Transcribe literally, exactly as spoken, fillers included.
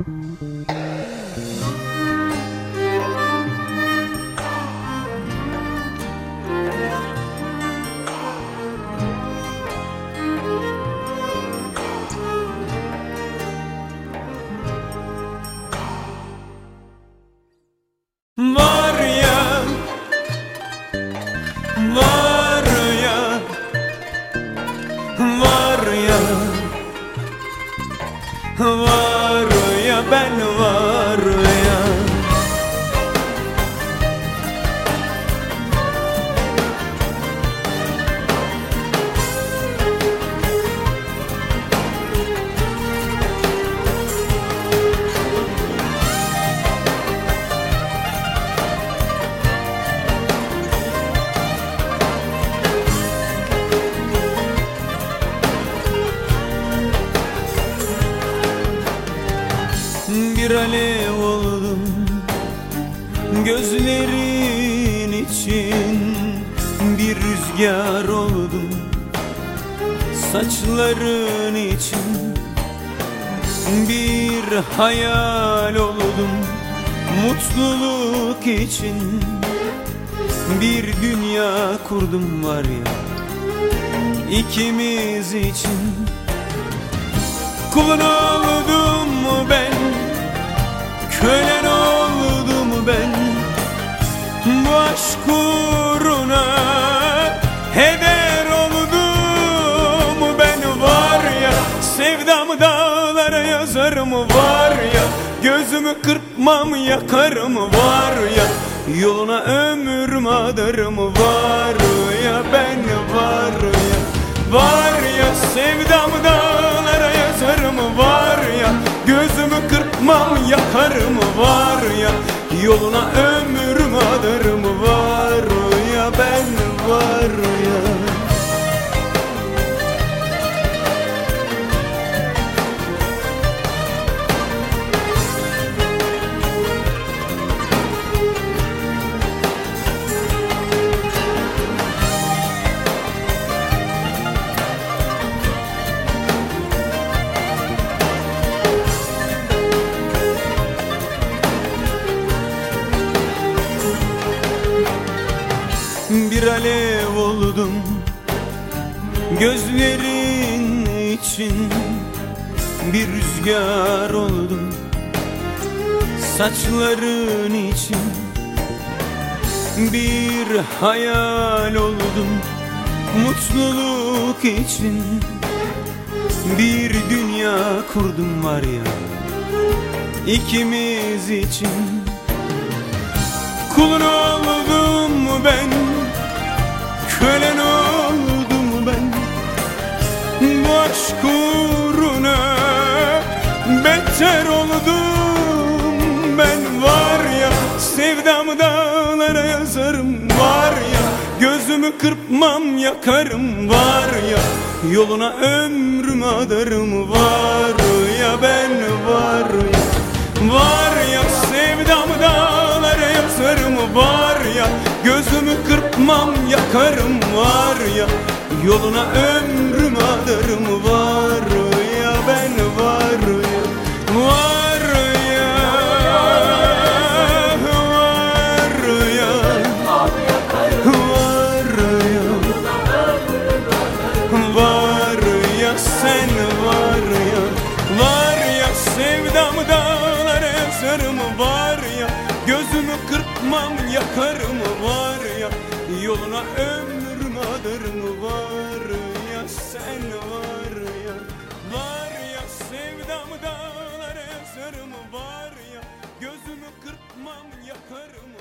Var ya, var ya, var ya, var ya, ben var ya. Bir alev oldum gözlerin için, bir rüzgar oldum saçların için, bir hayal oldum mutluluk için, bir dünya kurdum var ya ikimiz için. Kulun oldum mu ben, kölen oldum ben, bu aşk uğruna heder oldum ben. Var ya, sevdamı dağlara yazarım var ya, gözümü kırpmam yakarım var ya, yoluna ömrümü adarım var ya, ben var ya. Var ya, sevdamı dağlara yazarım var ya, gözümü kırpmam yakarım var ya, yoluna ömrümü adarım var ya, ben var ya. Bir alev oldum gözlerin için, bir rüzgar oldum saçların için, bir hayal oldum mutluluk için, bir dünya kurdum var ya ikimiz için. Kulun oldum mu ben, kölen oldum ben, bu aşk uğruna beter oldum ben. Var ya, sevdamı dağlara yazarım var ya, gözümü kırpmam yakarım var ya, yoluna ömrümü adarım var ya, ben var ya. Var ya, sevdamı dağlara yazarım var ya, gözümü kırpmam yakarım var ya, yoluna ömrümü adarım var ya, ben var ya. Var ya, var ya, var ya, var ya, sen var ya. Var ya, sevdamı dağlara yazarım var ya, gözümü kırpmam yakarım var ya, yoluna ömrümü adarım var ya, sen var ya. Var ya, sevdamı dağlara yazarım var ya, gözümü kırpmam yakarım